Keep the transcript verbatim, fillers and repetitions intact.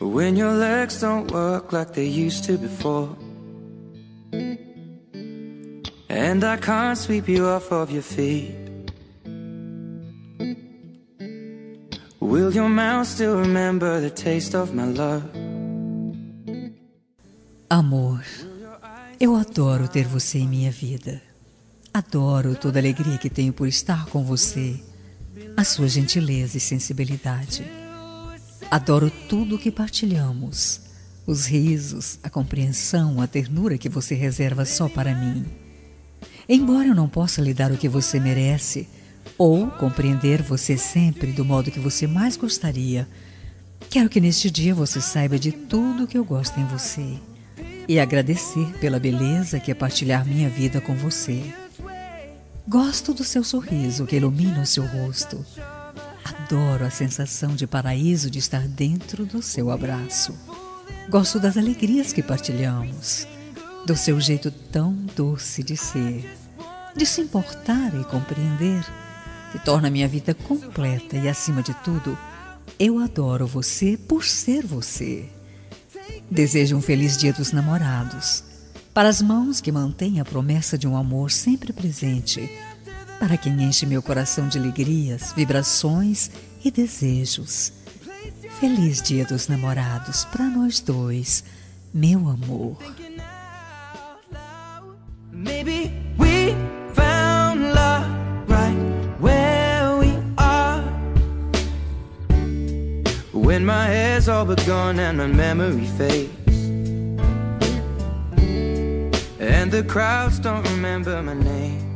When your legs don't work like they used to before, and I can't sweep you off of your feet. Will your mouth still remember the taste of my love? Amor, eu adoro ter você em minha vida. Adoro toda a alegria que tenho por estar com você, a sua gentileza e sensibilidade. Adoro tudo o que partilhamos, os risos, a compreensão, a ternura que você reserva só para mim. Embora eu não possa lhe dar o que você merece, ou compreender você sempre do modo que você mais gostaria, quero que neste dia você saiba de tudo o que eu gosto em você e agradecer pela beleza que é partilhar minha vida com você. Gosto do seu sorriso que ilumina o seu rosto. Adoro a sensação de paraíso de estar dentro do seu abraço. Gosto das alegrias que partilhamos, do seu jeito tão doce de ser, de se importar e compreender, que torna minha vida completa e, acima de tudo, eu adoro você por ser você. Desejo um feliz Dia dos Namorados, para as mãos que mantêm a promessa de um amor sempre presente, para quem enche meu coração de alegrias, vibrações e desejos. Feliz Dia dos Namorados para nós dois, meu amor. Maybe we found love right where we are. When my hair's all but gone and my memory fades, and the crowds don't remember my name.